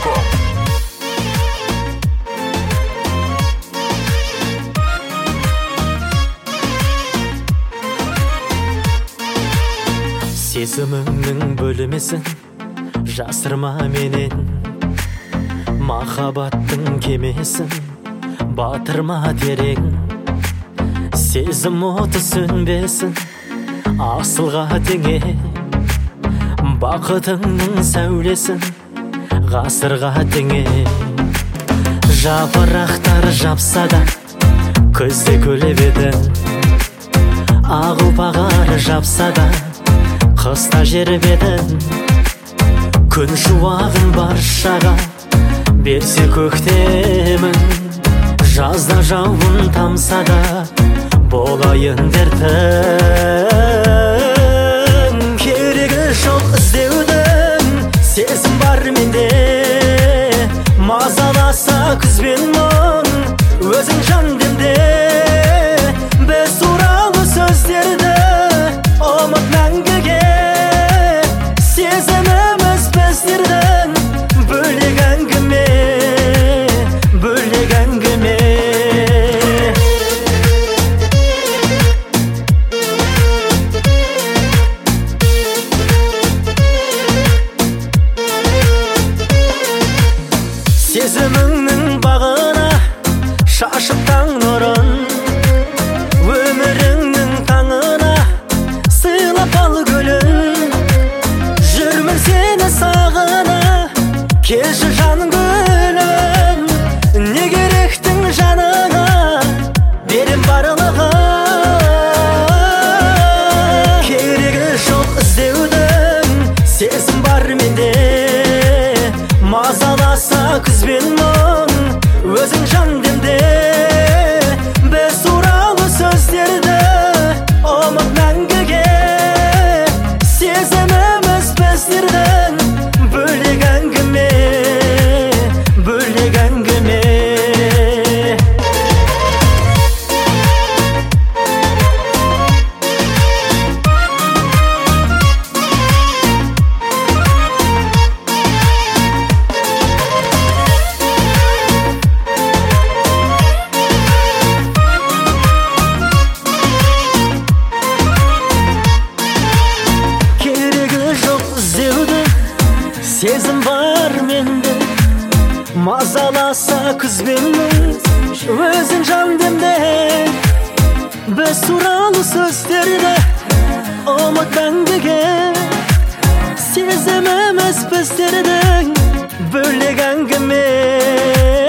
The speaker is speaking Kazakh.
Info. Сезіміңнің бөлімесін жасырма менен, махаббаттың кемесін батырма терең. Сезім оты сөнбесін асылға теңе, бақытыңның сәулесін ғасырға теңе. Жапырақтар жапса да күзде күліп едің, ақ ұлпағар жапса да қыста жербедің. Күн шуағын баршаға берсе көктемін, жазда жауын тамса да болайын дертім. Керегі жоқ іздеудің, сезім бар менде. Мазаласа күз бен мұң, өзің жан демде. Біз туралы сөздерді ұмыт мәңгіге. Сезіміміз біздердің бөлек әңгіме, бөлек әңгіме. Сезіміңнің бағына шашып таң нұрын, өміріңнің таңына сыйлап ал гүлін. Жүрмін сені сағына, келші жан гүлім. Не керектің жаныңа, берем барлығын. Керегі жоқ іздеудің, сезім бар менде. Мазаласа күз бен мұң, өзің жан демде. Біз туралы сөздерді ұмыт мәңгіге. Сезіміміз біздердің бөлек әңгіме, бөлек әңгіме. Сезім бар менде, мазаласа күз бен мұң, өзің жан демде. Біз туралы сөздерді ұмыт мәңгіге. Сезіміміз біздердің бөлек әңгіме.